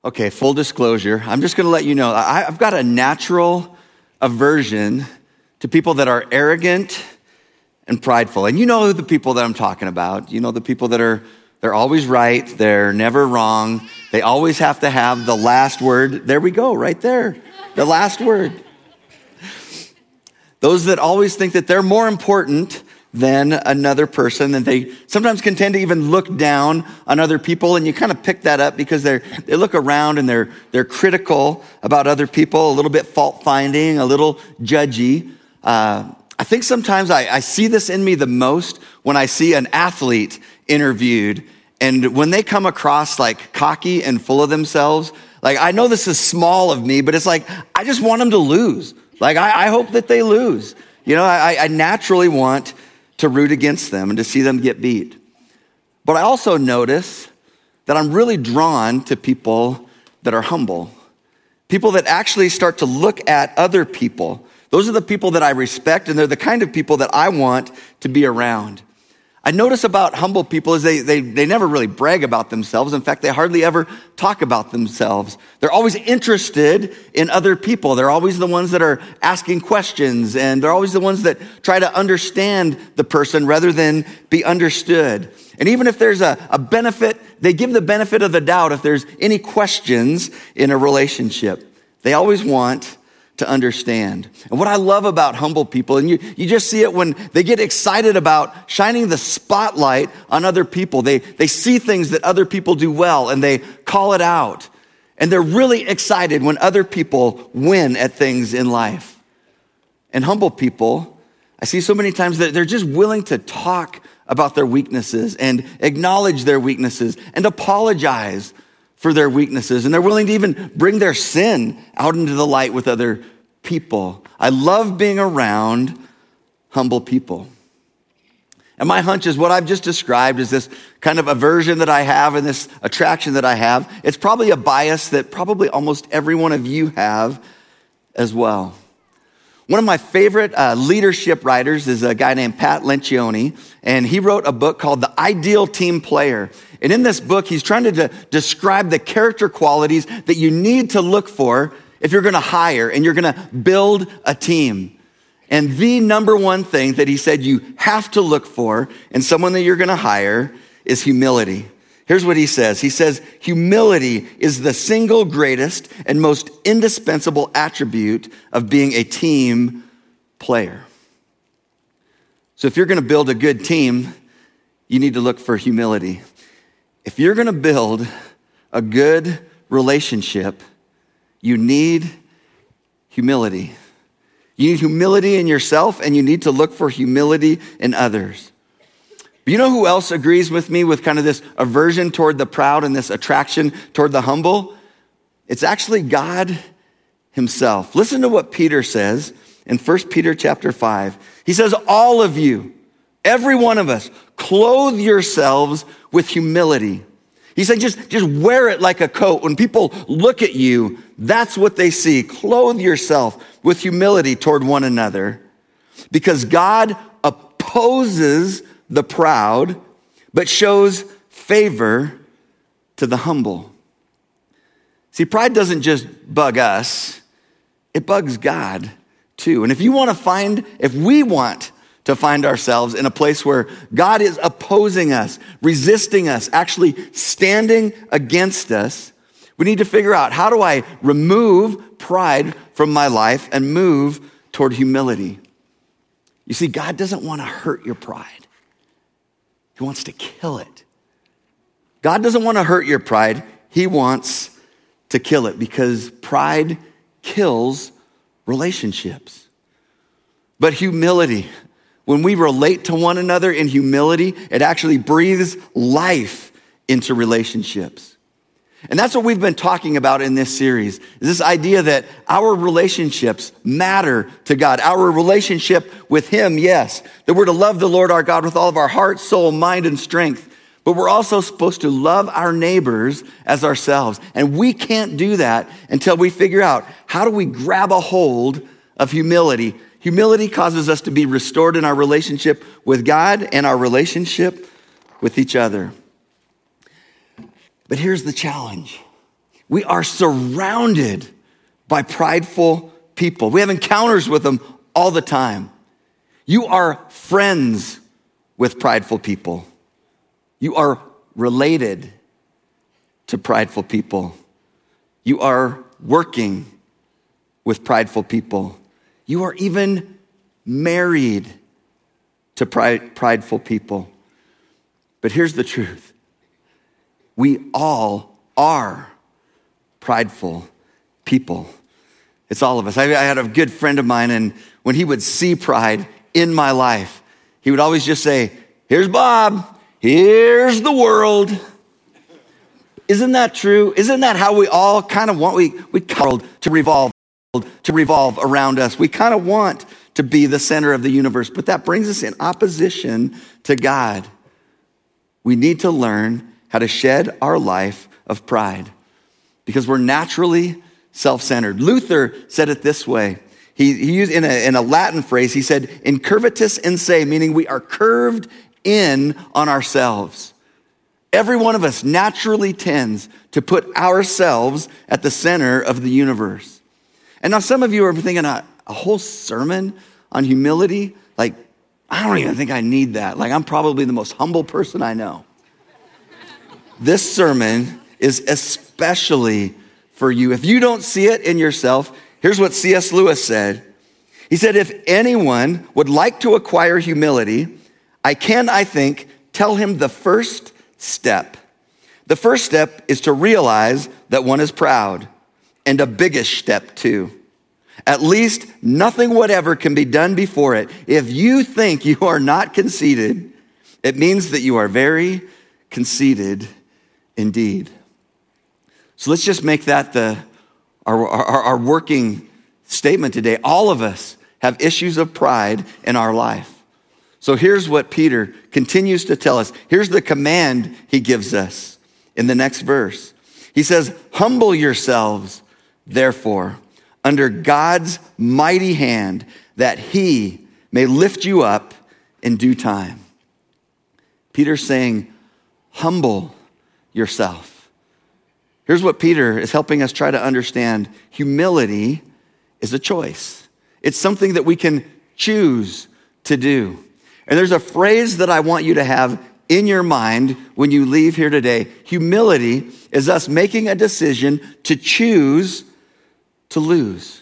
Okay, full disclosure. I'm just going to let you know, I've got a natural aversion to people that are arrogant and prideful. And you know the people that I'm talking about. You know the people that they're always right. They're never wrong. They always have to have the last word. There we go, right there. The last word. Those that always think that they're more important than another person, and they sometimes can tend to even look down on other people, and you kind of pick that up because they look around and they're critical about other people, a little bit fault-finding, a little judgy. I think sometimes I see this in me the most when I see an athlete interviewed, and when they come across like cocky and full of themselves, like I know this is small of me, but it's like I just want them to lose. Like I hope that they lose. You know, I naturally want to root against them and to see them get beat. But I also notice that I'm really drawn to people that are humble. People that actually start to look at other people. Those are the people that I respect, and they're the kind of people that I want to be around. I notice about humble people is they never really brag about themselves. In fact, they hardly ever talk about themselves. They're always interested in other people. They're always the ones that are asking questions, and they're always the ones that try to understand the person rather than be understood. And even if there's a benefit, they give the benefit of the doubt if there's any questions in a relationship. They always want to understand. And what I love about humble people, and you just see it when they get excited about shining the spotlight on other people. They see things that other people do well and they call it out. And they're really excited when other people win at things in life. And humble people, I see so many times that they're just willing to talk about their weaknesses and acknowledge their weaknesses and apologize for their weaknesses, and they're willing to even bring their sin out into the light with other people. I love being around humble people. And my hunch is what I've just described is this kind of aversion that I have and this attraction that I have. It's probably a bias that probably almost every one of you have as well. One of my favorite leadership writers is a guy named Pat Lencioni, and he wrote a book called The Ideal Team Player. And in this book, he's trying to describe the character qualities that you need to look for if you're going to hire and you're going to build a team. And the number one thing that he said you have to look for in someone that you're going to hire is humility. Here's what he says. He says, humility is the single greatest and most indispensable attribute of being a team player. So if you're going to build a good team, you need to look for humility. If you're going to build a good relationship, you need humility. You need humility in yourself, and you need to look for humility in others. But you know who else agrees with me with kind of this aversion toward the proud and this attraction toward the humble? It's actually God himself. Listen to what Peter says in 1 Peter chapter 5. He says, all of you, every one of us, clothe yourselves with humility. He said, just wear it like a coat. When people look at you, that's what they see. Clothe yourself with humility toward one another, because God opposes the proud, but shows favor to the humble. See, pride doesn't just bug us, it bugs God too. And if we want to find ourselves in a place where God is opposing us, resisting us, actually standing against us, we need to figure out, how do I remove pride from my life and move toward humility? You see, God doesn't want to hurt your pride. He wants to kill it. God doesn't want to hurt your pride. He wants to kill it, because pride kills relationships. But humility, when we relate to one another in humility, it actually breathes life into relationships. And that's what we've been talking about in this series, is this idea that our relationships matter to God. Our relationship with him, yes, that we're to love the Lord our God with all of our heart, soul, mind, and strength. But we're also supposed to love our neighbors as ourselves. And we can't do that until we figure out, how do we grab a hold of humility? Humility causes us to be restored in our relationship with God and our relationship with each other. But here's the challenge. We are surrounded by prideful people. We have encounters with them all the time. You are friends with prideful people. You are related to prideful people. You are working with prideful people. You are even married to prideful people. But here's the truth. We all are prideful people. It's all of us. I had a good friend of mine, and when he would see pride in my life, he would always just say, "Here's Bob, here's the world." Isn't that true? Isn't that how we all kind of want? We world to revolve around us. We kind of want to be the center of the universe, but that brings us in opposition to God. We need to learn how to shed our life of pride because we're naturally self-centered. Luther said it this way. He used in a Latin phrase, he said, "Incurvatus in se," meaning we are curved in on ourselves. Every one of us naturally tends to put ourselves at the center of the universe. And now some of you are thinking a whole sermon on humility. Like, I don't even think I need that. Like, I'm probably the most humble person I know. This sermon is especially for you. If you don't see it in yourself, here's what C.S. Lewis said. He said, "If anyone would like to acquire humility, I think, tell him the first step. The first step is to realize that one is proud, and a biggish step too. At least nothing whatever can be done before it. If you think you are not conceited, it means that you are very conceited indeed." So let's just make that our working statement today. All of us have issues of pride in our life. So here's what Peter continues to tell us. Here's the command he gives us in the next verse. He says, "Humble yourselves, therefore, under God's mighty hand, that he may lift you up in due time." Peter's saying, humble yourself. Here's what Peter is helping us try to understand. Humility is a choice. It's something that we can choose to do. And there's a phrase that I want you to have in your mind when you leave here today. Humility is us making a decision to choose to lose.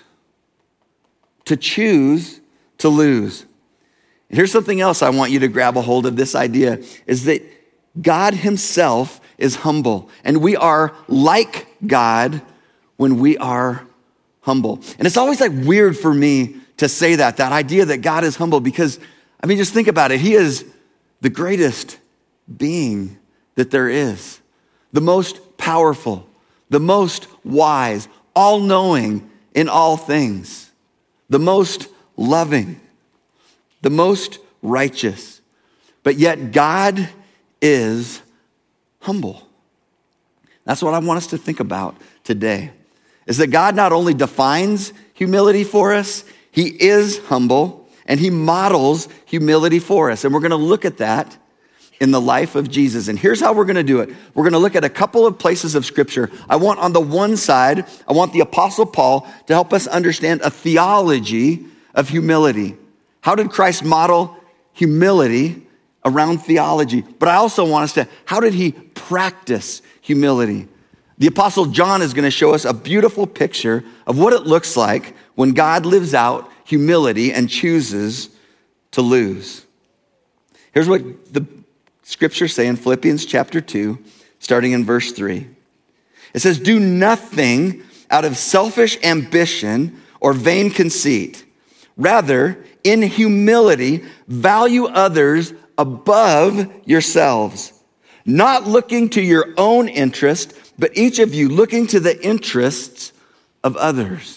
To choose to lose. And here's something else I want you to grab a hold of. This idea is that God himself is humble, and we are like God when we are humble. And it's always like weird for me to say that idea that God is humble, because I mean, just think about it. He is the greatest being that there is, the most powerful, the most wise, all-knowing in all things, the most loving, the most righteous. But yet God is humble. That's what I want us to think about today, is that God not only defines humility for us, he is humble, and he models humility for us. And we're going to look at that in the life of Jesus. And here's how we're going to do it. We're going to look at a couple of places of scripture. I want on the one side, I want the Apostle Paul to help us understand a theology of humility. How did Christ model humility around theology? But I also want us to, how did he practice humility? The Apostle John is going to show us a beautiful picture of what it looks like when God lives out humility and chooses to lose. Here's what the scriptures say in Philippians chapter 2, starting in verse 3. It says, "Do nothing out of selfish ambition or vain conceit. Rather, in humility, value others above yourselves, not looking to your own interest, but each of you looking to the interests of others."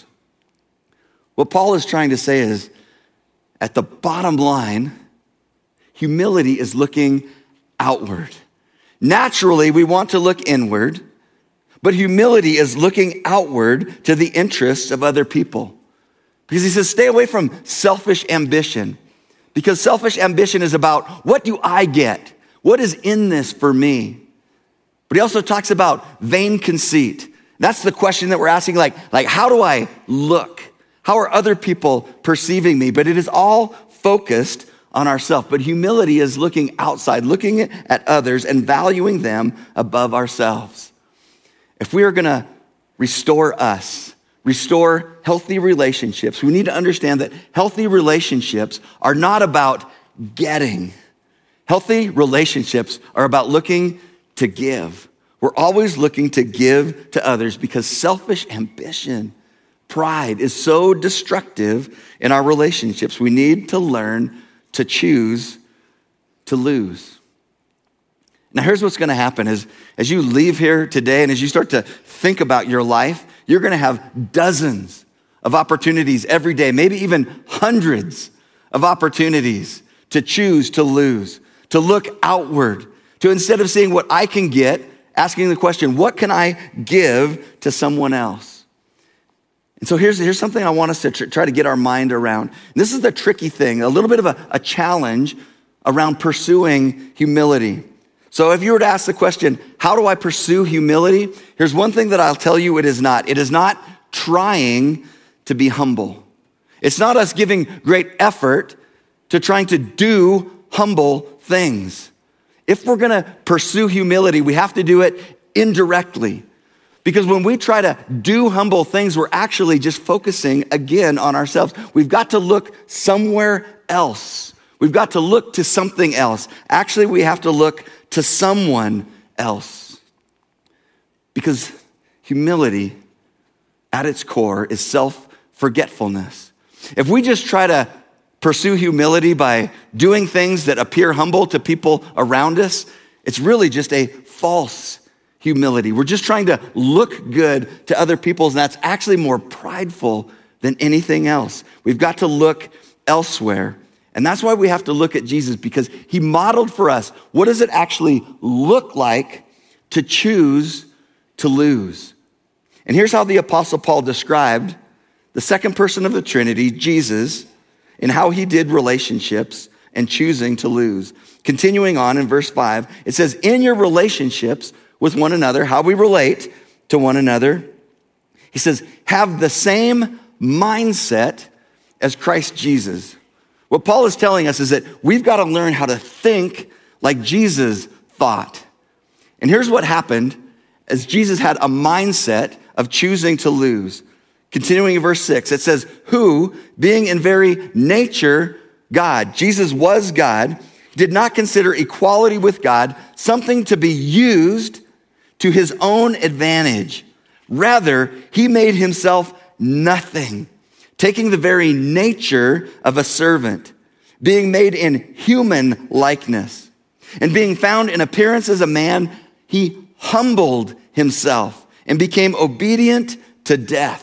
What Paul is trying to say is, at the bottom line, humility is looking outward. Naturally, we want to look inward, but humility is looking outward to the interests of other people. Because he says, stay away from selfish ambition. Because selfish ambition is about, what do I get? What is in this for me? But he also talks about vain conceit. That's the question that we're asking, like how do I look? How are other people perceiving me? But it is all focused on ourselves. But humility is looking outside, looking at others and valuing them above ourselves. If we are going to restore us, restore healthy relationships, we need to understand that healthy relationships are not about getting. Healthy relationships are about looking to give. We're always looking to give to others because selfish ambition, pride is so destructive in our relationships. We need to learn to choose to lose. Now, here's what's going to happen as you leave here today and as you start to think about your life, you're going to have dozens of opportunities every day, maybe even hundreds of opportunities to choose to lose, to look outward, to instead of seeing what I can get, asking the question, what can I give to someone else? And so here's something I want us to try to get our mind around. And this is the tricky thing, a little bit of a challenge around pursuing humility. So if you were to ask the question, how do I pursue humility? Here's one thing that I'll tell you it is not. It is not trying to be humble. It's not us giving great effort to trying to do humble things. If we're going to pursue humility, we have to do it indirectly. Because when we try to do humble things, we're actually just focusing again on ourselves. We've got to look somewhere else. We've got to look to something else. Actually, we have to look to someone else. Because humility, at its core, is self-forgetfulness. If we just try to pursue humility by doing things that appear humble to people around us, it's really just a false humility. We're just trying to look good to other people, and that's actually more prideful than anything else. We've got to look elsewhere. And that's why we have to look at Jesus, because he modeled for us, what does it actually look like to choose to lose? And here's how the Apostle Paul described the second person of the Trinity, Jesus, and how he did relationships and choosing to lose. Continuing on in verse 5, it says, in your relationships with one another, how we relate to one another, he says, have the same mindset as Christ Jesus. What Paul is telling us is that we've got to learn how to think like Jesus thought. And here's what happened as Jesus had a mindset of choosing to lose. Continuing in verse 6, it says, who, being in very nature God, Jesus was God, did not consider equality with God something to be used to his own advantage. Rather, he made himself nothing, taking the very nature of a servant, being made in human likeness, and being found in appearance as a man, he humbled himself and became obedient to death,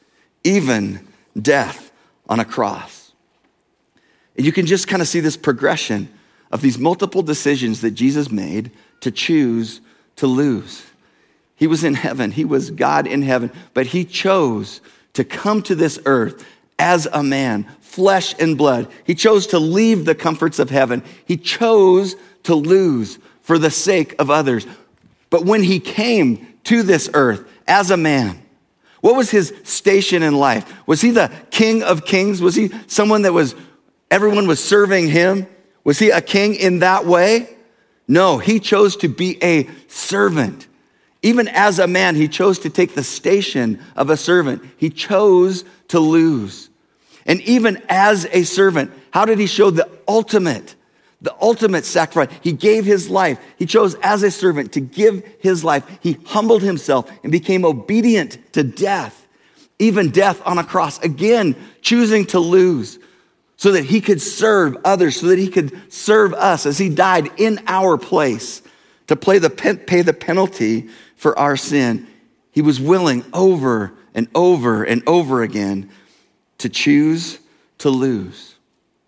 even death on a cross. And you can just kind of see this progression of these multiple decisions that Jesus made to choose to lose. He was in heaven. He was God in heaven, but he chose to come to this earth as a man, flesh and blood. He chose to leave the comforts of heaven. He chose to lose for the sake of others. But when he came to this earth as a man, what was his station in life? Was he the King of Kings? Was he someone that everyone was serving him? Was he a king in that way? No, he chose to be a servant. Even as a man, he chose to take the station of a servant. He chose to lose. And even as a servant, how did he show the ultimate sacrifice? He gave his life. He chose as a servant to give his life. He humbled himself and became obedient to death, even death on a cross. Again, choosing to lose so that he could serve others, so that he could serve us as he died in our place to pay the penalty for our sin. He was willing over and over and over again to choose to lose.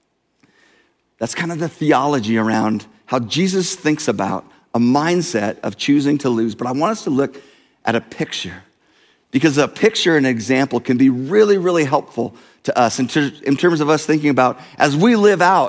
That's kind of the theology around how Jesus thinks about a mindset of choosing to lose. But I want us to look at a picture, because a picture and an example can be really, really helpful to us in terms of us thinking about as we live out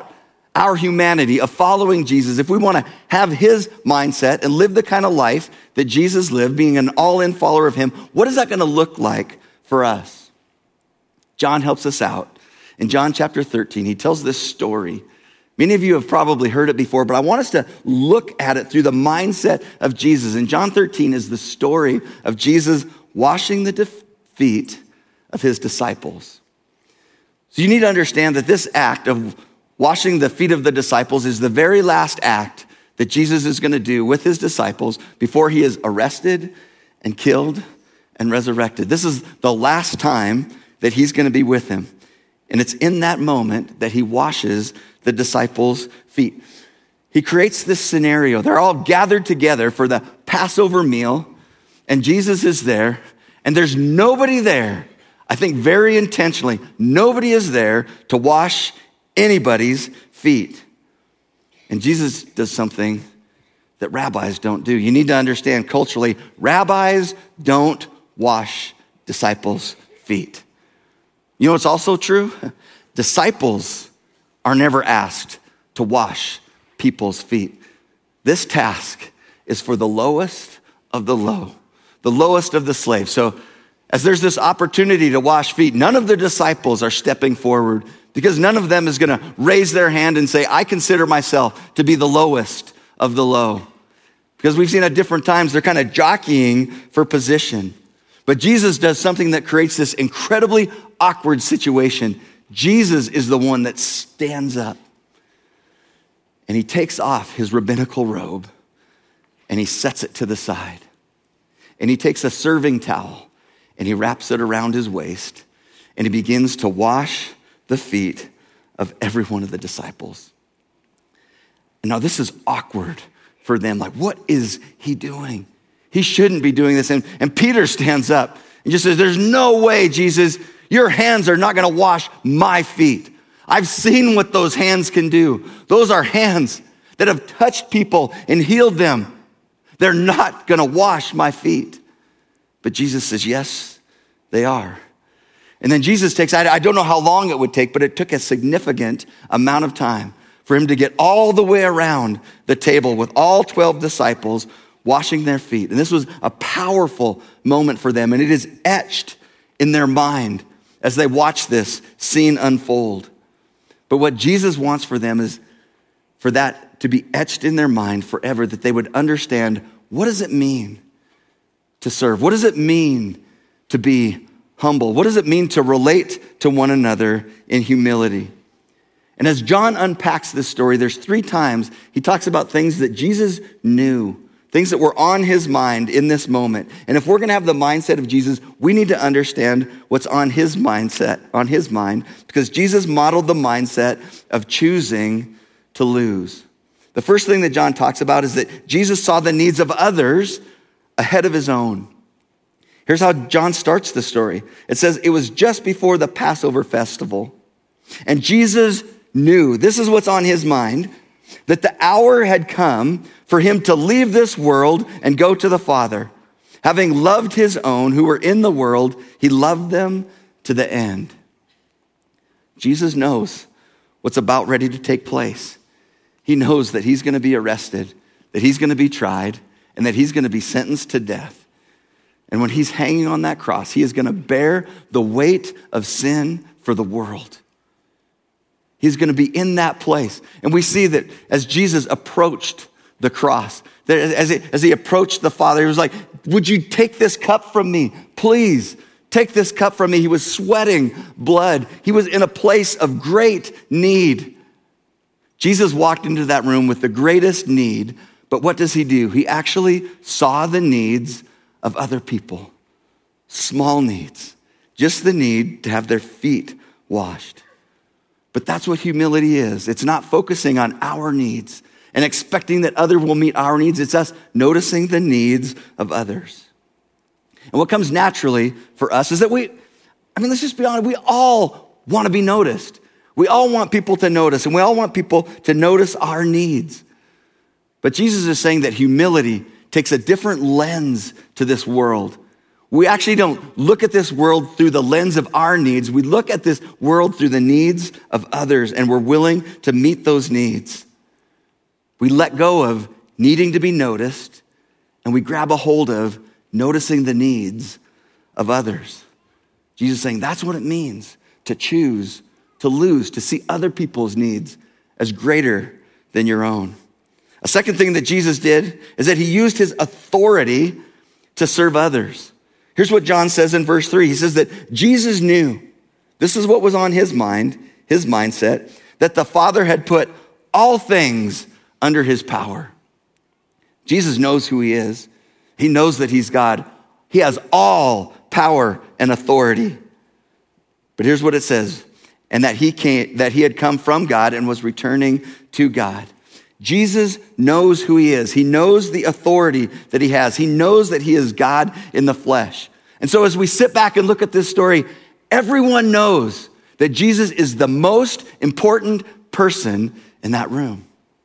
our humanity of following Jesus, if we want to have his mindset and live the kind of life that Jesus lived, being an all-in follower of him, what is that going to look like for us? John helps us out. In John chapter 13, he tells this story. Many of you have probably heard it before, but I want us to look at it through the mindset of Jesus. And John 13 is the story of Jesus washing the feet of his disciples. So you need to understand that this act of washing the feet of the disciples is the very last act that Jesus is going to do with his disciples before he is arrested and killed and resurrected. This is the last time that he's going to be with him. And it's in that moment that he washes the disciples' feet. He creates this scenario. They're all gathered together for the Passover meal, and Jesus is there, and there's nobody there. I think very intentionally, nobody is there to wash anybody's feet. And Jesus does something that rabbis don't do. You need to understand culturally, rabbis don't wash disciples' feet. You know what's also true? Disciples are never asked to wash people's feet. This task is for the lowest of the low, the lowest of the slaves. So as there's this opportunity to wash feet, none of the disciples are stepping forward because none of them is going to raise their hand and say, I consider myself to be the lowest of the low. Because we've seen at different times, they're kind of jockeying for position. But Jesus does something that creates this incredibly awkward situation. Jesus is the one that stands up and he takes off his rabbinical robe and he sets it to the side. And he takes a serving towel and he wraps it around his waist and he begins to wash the feet of every one of the disciples. And now this is awkward for them. Like, what is he doing? He shouldn't be doing this. And Peter stands up and just says, there's no way, Jesus, your hands are not going to wash my feet. I've seen what those hands can do. Those are hands that have touched people and healed them. They're not going to wash my feet. But Jesus says, yes, they are. And then Jesus takes, I don't know how long it would take, but it took a significant amount of time for him to get all the way around the table with all 12 disciples washing their feet. And this was a powerful moment for them. And it is etched in their mind as they watch this scene unfold. But what Jesus wants for them is for that to be etched in their mind forever, that they would understand, what does it mean to serve? What does it mean to be humble? What does it mean to relate to one another in humility? And as John unpacks this story, there's 3 times he talks about things that Jesus knew, things that were on his mind in this moment. And if we're going to have the mindset of Jesus, we need to understand what's on his mindset, on his mind, because Jesus modeled the mindset of choosing to lose. The first thing that John talks about is that Jesus saw the needs of others ahead of his own. Here's how John starts the story. It says, it was just before the Passover festival, and Jesus knew, this is what's on his mind, that the hour had come for him to leave this world and go to the Father. Having loved his own who were in the world, he loved them to the end. Jesus knows what's about ready to take place. He knows that he's going to be arrested, that he's going to be tried, and that he's going to be sentenced to death. And when he's hanging on that cross, he is going to bear the weight of sin for the world. He's going to be in that place. And we see that as Jesus approached the cross, that as he approached the Father, he was like, would you take this cup from me? Please take this cup from me. He was sweating blood. He was in a place of great need. Jesus walked into that room with the greatest need, but what does he do? He actually saw the needs of other people, small needs, just the need to have their feet washed. But that's what humility is. It's not focusing on our needs and expecting that others will meet our needs. It's us noticing the needs of others. And what comes naturally for us is that let's just be honest, we all want to be noticed. We all want people to notice, and we all want people to notice our needs. But Jesus is saying that humility takes a different lens to this world. We actually don't look at this world through the lens of our needs. We look at this world through the needs of others, and we're willing to meet those needs. We let go of needing to be noticed, and we grab a hold of noticing the needs of others. Jesus is saying that's what it means to choose, to lose, to see other people's needs as greater than your own. A second thing that Jesus did is that he used his authority to serve others. Here's what John says in verse 3. He says that Jesus knew, this is what was on his mind, his mindset, that the Father had put all things under his power. Jesus knows who he is. He knows that he's God. He has all power and authority. But here's what it says, and that he had come from God and was returning to God. Jesus knows who he is. He knows the authority that he has. He knows that he is God in the flesh. And so as we sit back and look at this story, everyone knows that Jesus is the most important person in that room.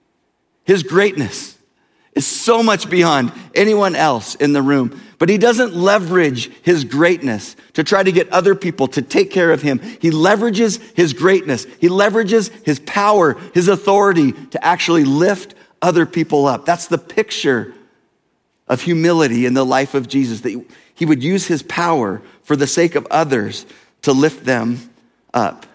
His greatness is so much beyond anyone else in the room. But he doesn't leverage his greatness to try to get other people to take care of him. He leverages his greatness. He leverages his power, his authority to actually lift other people up. That's the picture of humility in the life of Jesus, that he would use his power for the sake of others to lift them up.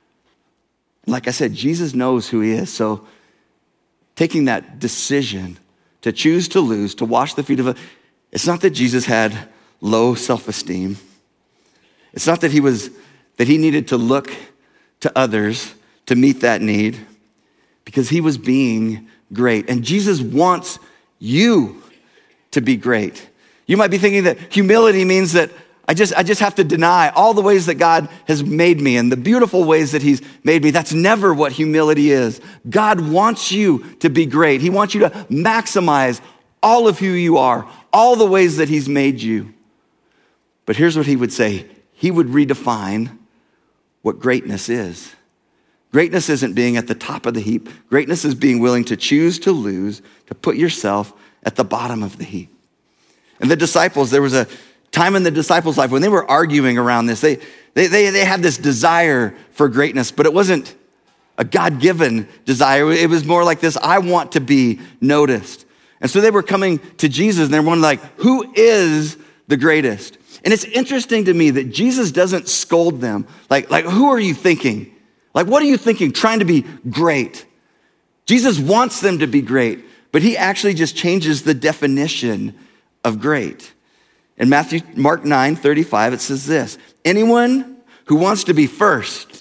Like I said, Jesus knows who he is. So taking that decision to choose to lose, to wash the feet of it's not that Jesus had low self-esteem. It's not that he needed to look to others to meet that need, because he was being great. And Jesus wants you to be great. You might be thinking that humility means that I just have to deny all the ways that God has made me and the beautiful ways that he's made me. That's never what humility is. God wants you to be great. He wants you to maximize all of who you are, all the ways that he's made you. But here's what he would say. He would redefine what greatness is. Greatness isn't being at the top of the heap. Greatness is being willing to choose to lose, to put yourself at the bottom of the heap. And the disciples, there was a time in the disciples' life when they were arguing around this. They had this desire for greatness, but it wasn't a God-given desire. It was more like this, I want to be noticed. And so they were coming to Jesus and they're wondering, like, who is the greatest? And it's interesting to me that Jesus doesn't scold them. Like who are you thinking? Like, what are you thinking? Trying to be great. Jesus wants them to be great, but he actually just changes the definition of great. In Mark 9:35, it says this, anyone who wants to be first,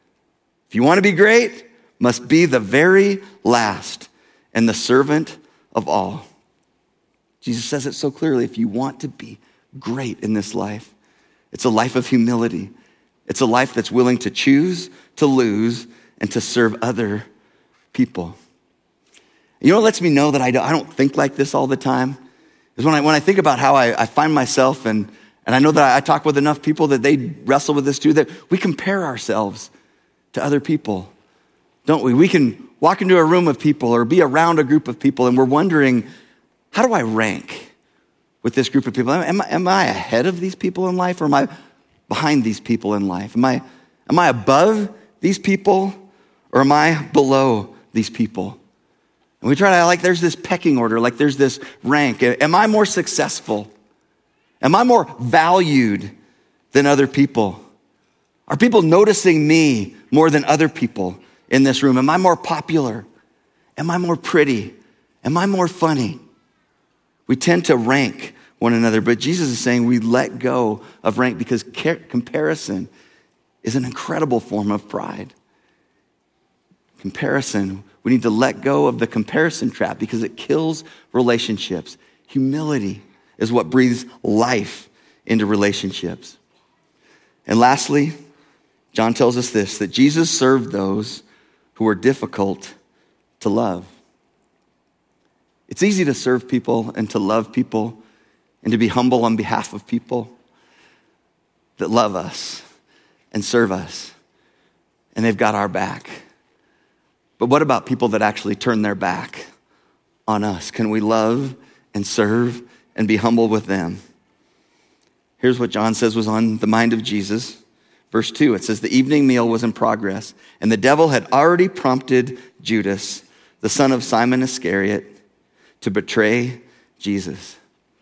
if you want to be great, must be the very last and the servant of all. Jesus says it so clearly. If you want to be great in this life, it's a life of humility. It's a life that's willing to choose to lose and to serve other people. You know what lets me know that I don't think like this all the time? Is when I think about how I find myself, and I know that I talk with enough people that they wrestle with this too, that we compare ourselves to other people, don't we? We can walk into a room of people or be around a group of people and we're wondering, how do I rank with this group of people? Am I ahead of these people in life, or am I behind these people in life? Am I above these people, or am I below these people? And we try to, there's this pecking order, there's this rank. Am I more successful? Am I more valued than other people? Are people noticing me more than other people in this room? Am I more popular? Am I more pretty? Am I more funny? We tend to rank one another, but Jesus is saying we let go of rank because comparison is an incredible form of pride. Comparison, we need to let go of the comparison trap because it kills relationships. Humility is what breathes life into relationships. And lastly, John tells us this, that Jesus served those who were difficult to love. It's easy to serve people and to love people and to be humble on behalf of people that love us and serve us, and they've got our back. But what about people that actually turn their back on us? Can we love and serve and be humble with them? Here's what John says was on the mind of Jesus. Verse 2, it says, the evening meal was in progress, and the devil had already prompted Judas, the son of Simon Iscariot, to betray Jesus.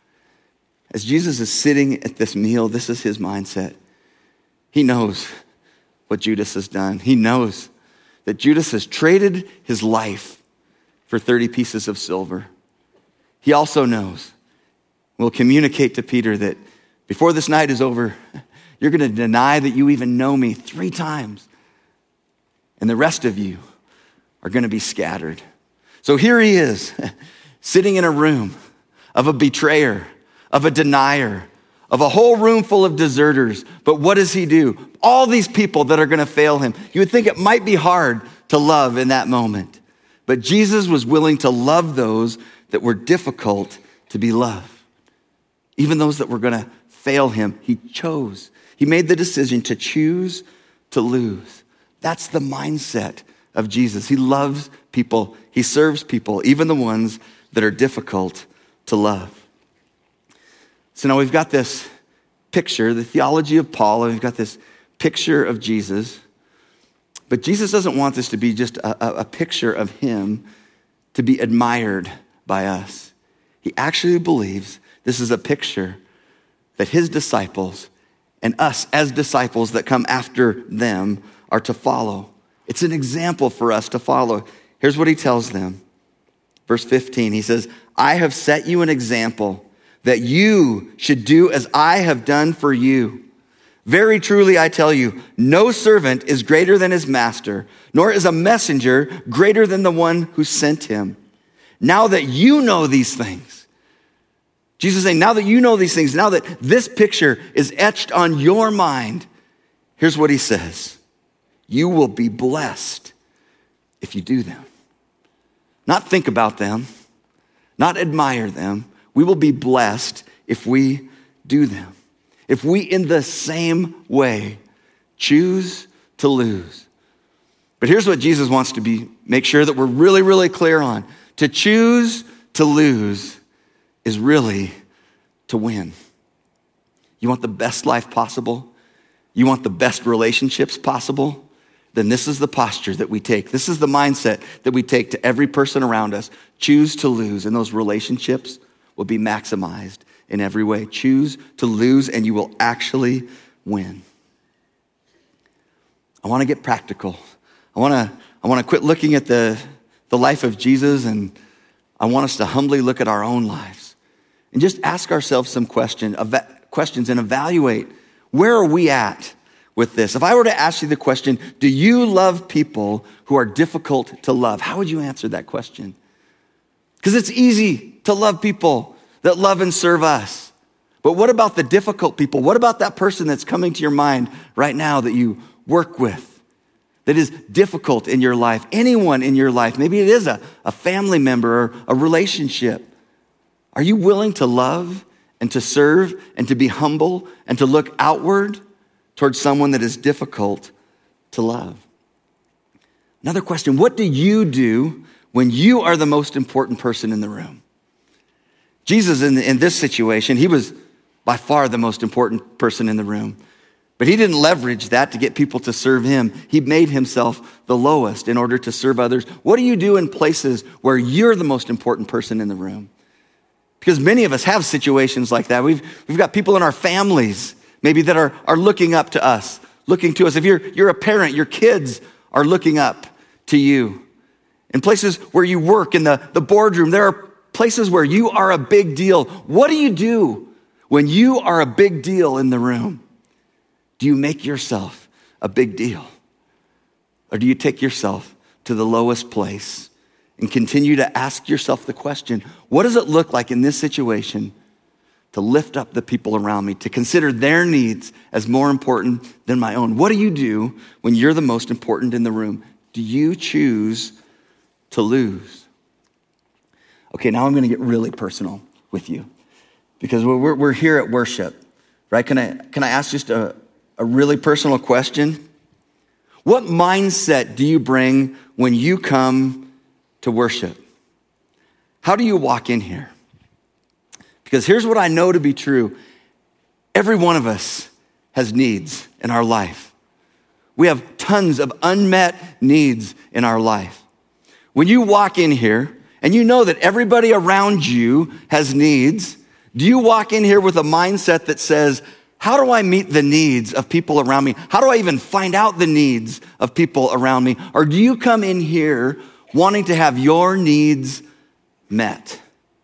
As Jesus is sitting at this meal, this is his mindset. He knows what Judas has done. He knows that Judas has traded his life for 30 pieces of silver. He also knows, will communicate to Peter that before this night is over, you're going to deny that you even know me 3 times. And the rest of you are going to be scattered. So here he is, sitting in a room of a betrayer, of a denier, of a whole room full of deserters. But what does he do? All these people that are going to fail him. You would think it might be hard to love in that moment. But Jesus was willing to love those that were difficult to be loved. Even those that were going to fail him, he chose. He made the decision to choose to lose. That's the mindset of Jesus. He loves people. He serves people, even the ones that are difficult to love. So now we've got this picture, the theology of Paul, and we've got this picture of Jesus. But Jesus doesn't want this to be just a picture of him to be admired by us. He actually believes this is a picture that his disciples and us as disciples that come after them are to follow. It's an example for us to follow. Here's what he tells them. Verse 15, he says, I have set you an example that you should do as I have done for you. Very truly, I tell you, no servant is greater than his master, nor is a messenger greater than the one who sent him. Now that you know these things, Jesus is saying, now that you know these things, now that this picture is etched on your mind, here's what he says. You will be blessed if you do them. Not think about them, not admire them. We will be blessed if we do them. If we, in the same way, choose to lose. But here's what Jesus wants to make sure that we're really, really clear on. To choose to lose is really to win. You want the best life possible? You want the best relationships possible? Then this is the posture that we take. This is the mindset that we take to every person around us. Choose to lose, and those relationships will be maximized in every way. Choose to lose, and you will actually win. I want to get practical. I want to quit looking at the life of Jesus, and I want us to humbly look at our own lives and just ask ourselves some questions and evaluate, where are we at with this? If I were to ask you the question, do you love people who are difficult to love? How would you answer that question? Because it's easy to love people that love and serve us. But what about the difficult people? What about that person that's coming to your mind right now that you work with, that is difficult in your life? Anyone in your life, maybe it is a family member or a relationship. Are you willing to love and to serve and to be humble and to look outward towards someone that is difficult to love? Another question, what do you do when you are the most important person in the room? Jesus, in this situation, he was by far the most important person in the room. But he didn't leverage that to get people to serve him. He made himself the lowest in order to serve others. What do you do in places where you're the most important person in the room? Because many of us have situations like that. We've got people in our families maybe that are looking up to us, looking to us. If you're a parent, your kids are looking up to you. In places where you work, in the boardroom, there are places where you are a big deal. What do you do when you are a big deal in the room? Do you make yourself a big deal? Or do you take yourself to the lowest place and continue to ask yourself the question, what does it look like in this situation to lift up the people around me, to consider their needs as more important than my own? What do you do when you're the most important in the room? Do you choose to lose? Okay, now I'm going to get really personal with you because we're here at worship, right? Can I ask just a really personal question? What mindset do you bring when you come to worship? How do you walk in here? Because here's what I know to be true. Every one of us has needs in our life. We have tons of unmet needs in our life. When you walk in here and you know that everybody around you has needs, do you walk in here with a mindset that says, how do I meet the needs of people around me? How do I even find out the needs of people around me? Or do you come in here wanting to have your needs met?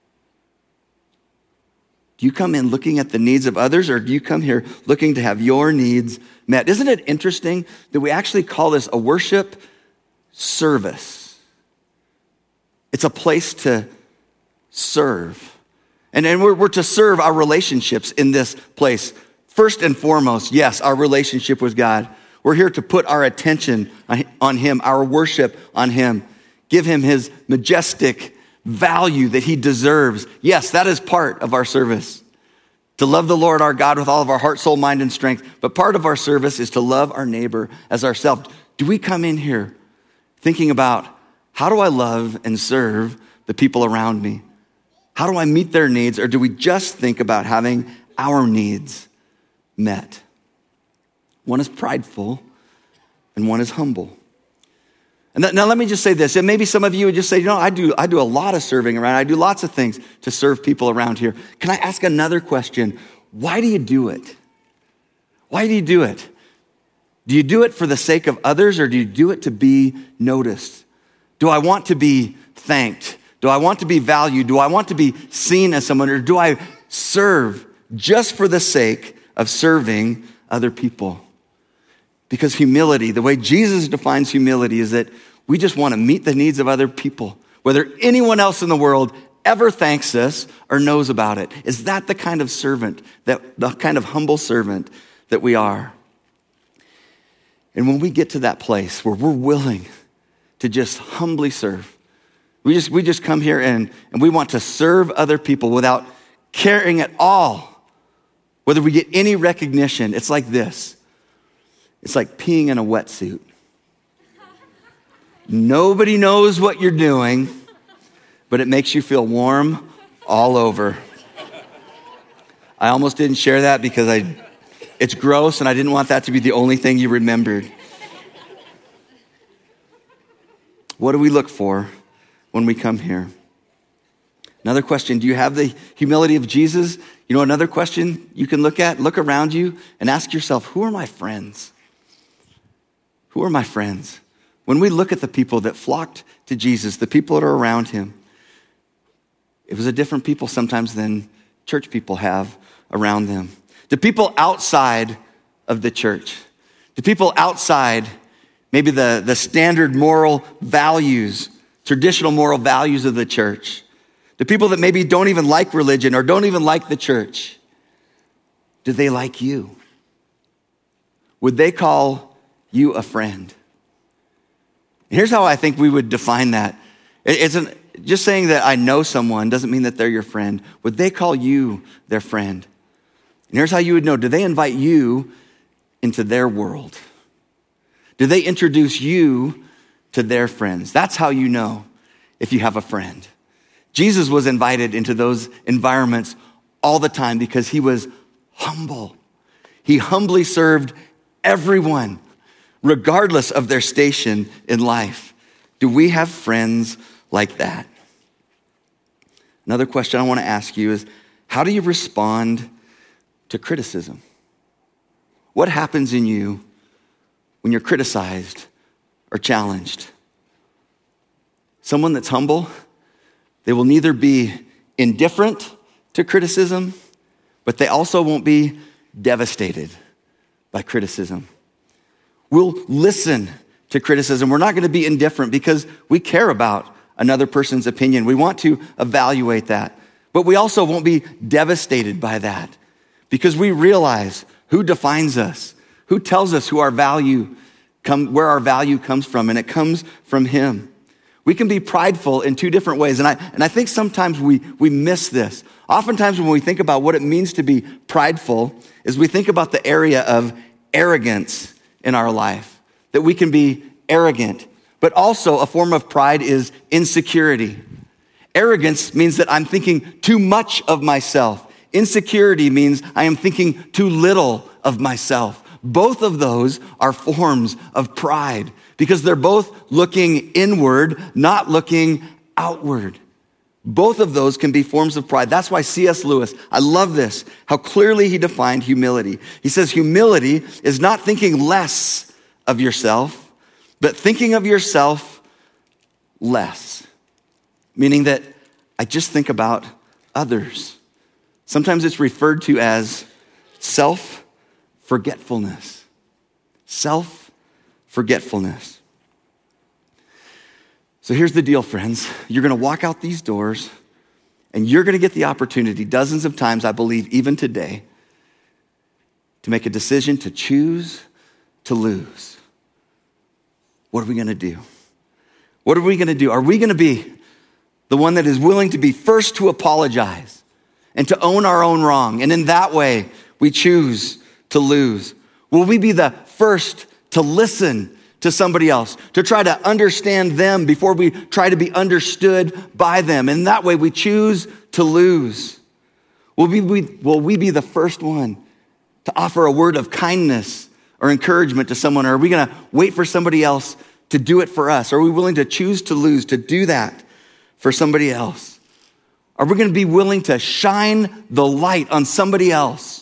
Do you come in looking at the needs of others, or do you come here looking to have your needs met? Isn't it interesting that we actually call this a worship service? It's a place to serve. And we're to serve our relationships in this place. First and foremost, yes, our relationship with God. We're here to put our attention on him, our worship on him, give him his majestic value that he deserves. Yes, that is part of our service. To love the Lord our God with all of our heart, soul, mind, and strength. But part of our service is to love our neighbor as ourselves. Do we come in here thinking about, how do I love and serve the people around me? How do I meet their needs? Or do we just think about having our needs met? One is prideful and one is humble. And now let me just say this, and maybe some of you would just say, I do a lot of serving around. I do lots of things to serve people around here. Can I ask another question? Why do you do it? Why do you do it? Do you do it for the sake of others, or do you do it to be noticed? Do I want to be thanked? Do I want to be valued? Do I want to be seen as someone, or do I serve just for the sake of serving other people? Because humility, the way Jesus defines humility, is that we just want to meet the needs of other people, whether anyone else in the world ever thanks us or knows about it. Is that the kind of servant, the kind of humble servant that we are? And when we get to that place where we're willing to just humbly serve, we just come here and we want to serve other people without caring at all whether we get any recognition. It's like this. It's like peeing in a wetsuit. Nobody knows what you're doing, but it makes you feel warm all over. I almost didn't share that because it's gross and I didn't want that to be the only thing you remembered. What do we look for when we come here? Another question, do you have the humility of Jesus? You know, another question you can look around you and ask yourself, who are my friends? Who are my friends? When we look at the people that flocked to Jesus, the people that are around him, it was a different people sometimes than church people have around them. The people outside of the church, the people outside maybe the standard moral values, traditional moral values of the church, the people that maybe don't even like religion or don't even like the church, do they like you? Would they call you a friend? And here's how I think we would define that. Just saying that I know someone doesn't mean that they're your friend. Would they call you their friend? And here's how you would know. Do they invite you into their world? Do they introduce you to their friends? That's how you know if you have a friend. Jesus was invited into those environments all the time because he was humble. He humbly served everyone, regardless of their station in life. Do we have friends like that? Another question I want to ask you is, how do you respond to criticism? What happens in you when you're criticized or challenged? Someone that's humble, they will neither be indifferent to criticism, but they also won't be devastated by criticism. We'll listen to criticism. We're not going to be indifferent because we care about another person's opinion. We want to evaluate that. But we also won't be devastated by that because we realize who defines us, who tells us where our value comes from, and it comes from him. We can be prideful in two different ways, and I think sometimes we miss this. Oftentimes when we think about what it means to be prideful is we think about the area of arrogance in our life, that we can be arrogant. But also a form of pride is insecurity. Arrogance means that I'm thinking too much of myself. Insecurity means I am thinking too little of myself. Both of those are forms of pride because they're both looking inward, not looking outward. Both of those can be forms of pride. That's why C.S. Lewis, I love this, how clearly he defined humility. He says humility is not thinking less of yourself, but thinking of yourself less. Meaning that I just think about others. Sometimes it's referred to as self-forgetfulness. Self-forgetfulness. So here's the deal, friends. You're going to walk out these doors and you're going to get the opportunity dozens of times, I believe, even today, to make a decision to choose to lose. What are we going to do? What are we going to do? Are we going to be the one that is willing to be first to apologize and to own our own wrong? And in that way, we choose to lose. Will we be the first to listen to somebody else, to try to understand them before we try to be understood by them? And that way we choose to lose. Will we be the first one to offer a word of kindness or encouragement to someone? Or are we going to wait for somebody else to do it for us? Are we willing to choose to lose, to do that for somebody else? Are we going to be willing to shine the light on somebody else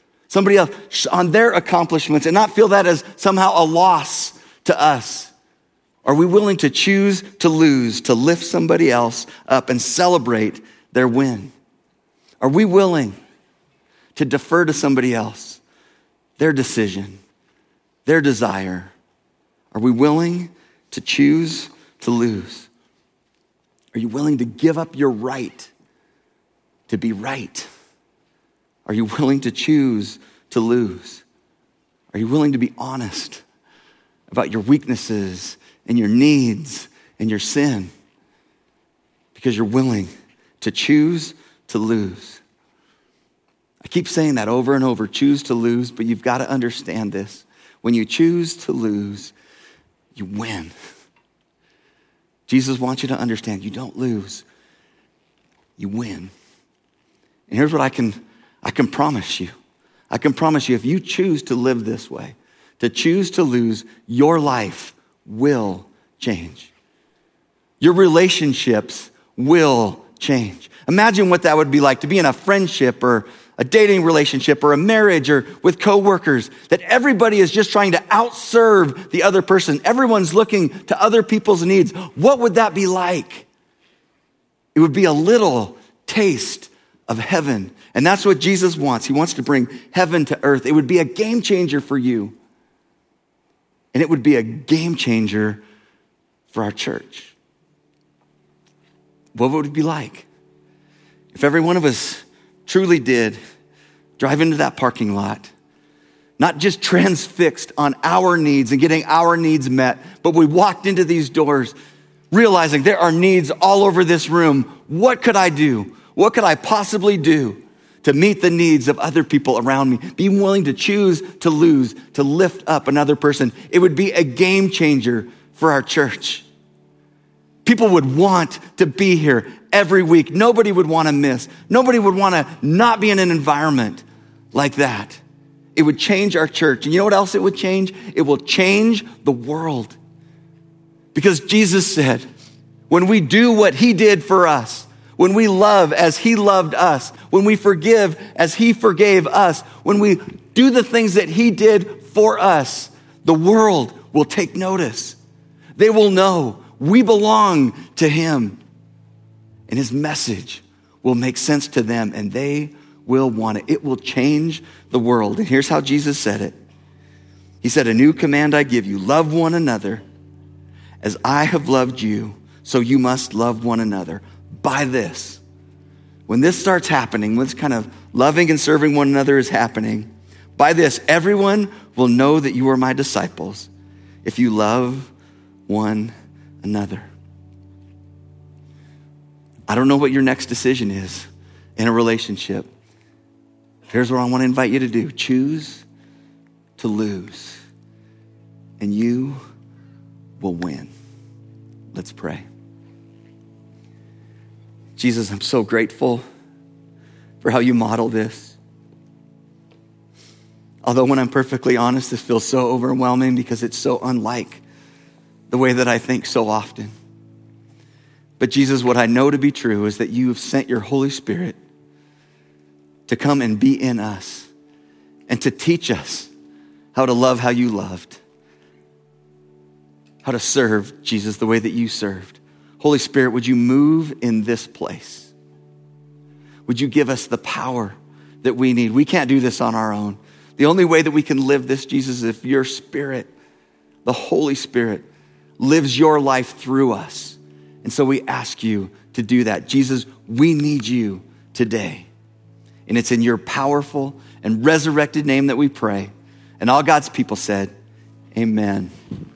on their accomplishments and not feel that as somehow a loss to us? Are we willing to choose to lose, to lift somebody else up and celebrate their win? Are we willing to defer to somebody else, their decision, their desire? Are we willing to choose to lose? Are you willing to give up your right to be right? Are you willing to choose to lose? Are you willing to be honest about your weaknesses and your needs and your sin? Because you're willing to choose to lose. I keep saying that over and over, choose to lose, but you've got to understand this. When you choose to lose, you win. Jesus wants you to understand, you don't lose, you win. And here's what I can promise you. I can promise you, if you choose to live this way, to choose to lose, your life will change. Your relationships will change. Imagine what that would be like to be in a friendship or a dating relationship or a marriage or with coworkers, that everybody is just trying to outserve the other person. Everyone's looking to other people's needs. What would that be like? It would be a little taste of heaven. And that's what Jesus wants. He wants to bring heaven to earth. It would be a game changer for you. And it would be a game changer for our church. What would it be like if every one of us truly did drive into that parking lot, not just transfixed on our needs and getting our needs met, but we walked into these doors realizing there are needs all over this room. What could I do? What could I possibly do to meet the needs of other people around me? Being willing to choose to lose, to lift up another person. It would be a game changer for our church. People would want to be here every week. Nobody would want to miss. Nobody would want to not be in an environment like that. It would change our church. And you know what else it would change? It will change the world. Because Jesus said, when we do what he did for us, when we love as he loved us, when we forgive as he forgave us, when we do the things that he did for us, the world will take notice. They will know we belong to him. And his message will make sense to them and they will want it. It will change the world. And here's how Jesus said it. He said, a new command I give you, love one another as I have loved you, so you must love one another. By this, when this starts happening, when this kind of loving and serving one another is happening, by this, everyone will know that you are my disciples if you love one another. I don't know what your next decision is in a relationship. Here's what I want to invite you to do. Choose to lose, and you will win. Let's pray. Jesus, I'm so grateful for how you model this. Although when I'm perfectly honest, this feels so overwhelming because it's so unlike the way that I think so often. But Jesus, what I know to be true is that you have sent your Holy Spirit to come and be in us and to teach us how to love how you loved, how to serve, Jesus, the way that you served. Holy Spirit, would you move in this place? Would you give us the power that we need? We can't do this on our own. The only way that we can live this, Jesus, is if your Spirit, the Holy Spirit, lives your life through us. And so we ask you to do that. Jesus, we need you today. And it's in your powerful and resurrected name that we pray. And all God's people said, amen.